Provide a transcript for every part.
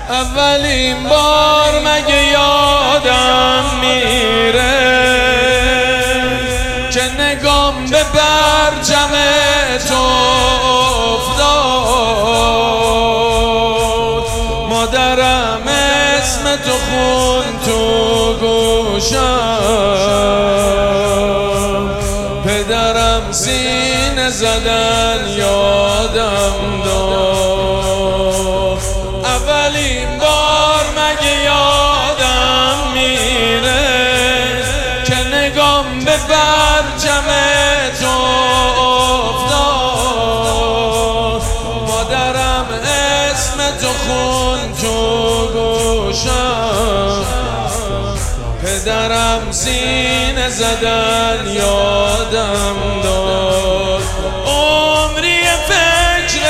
اولین بار مگه یادم میره که نگام به برجم تو افتاد. مادرم اسم تو خون تو گوشم، پدرم سینه زدن یادم داد. اولین بار مگه یادم میره که نگام به برجم تو افتاد. مادرم اسم تو خون تو گوشم، پدرم سینه زدن یادم داد. عمری فکر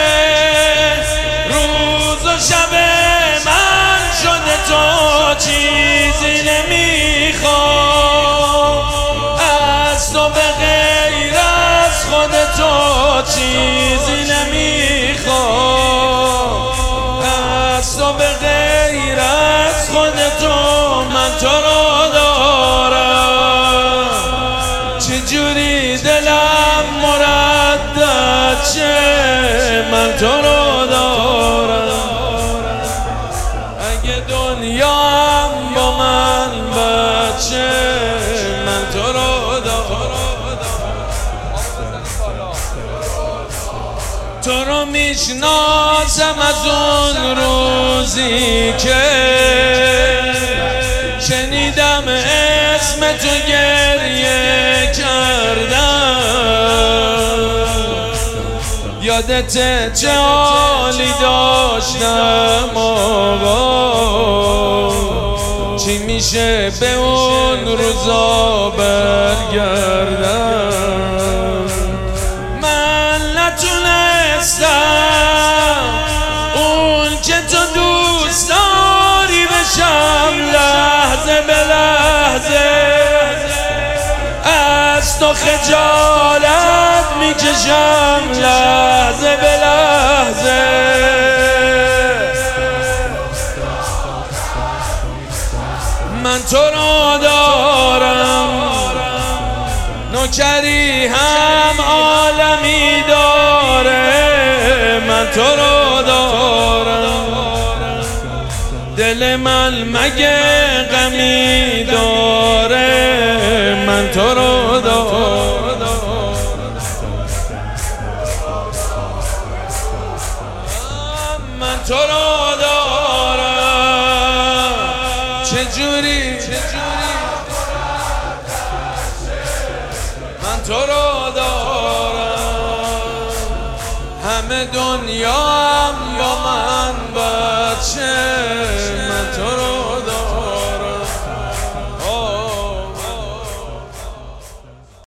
روز و شب من شده تو چیزی نمیخوام از تو، به غیر از خود تو چیزی نمیخوام از تو، به غیر از خود تو. من تو رو دارم، چجوری دلم مردد شه. من تو رو دارم، اگه دنیا هم با من بچه. من تو رو دارم، تو رو میشناسم از اون روزی که شنیدم اسم تو گریه کردم. یادت چه حالی داشتم آقا، چی میشه به اون روزا برگردم. من نتونستم اون که تو دوست داری بشم، لحظه به لحظه از تو خجالت میکشم، لحظه به لحظه. من تو رو دارم، نوکری هم عالمی داره. من تو رو دارم، دل من مگه غمی داره. من تو رو دارم، من تو رو دارم. چجوری من تو رو دارم، همه دنیا هم با من بچه.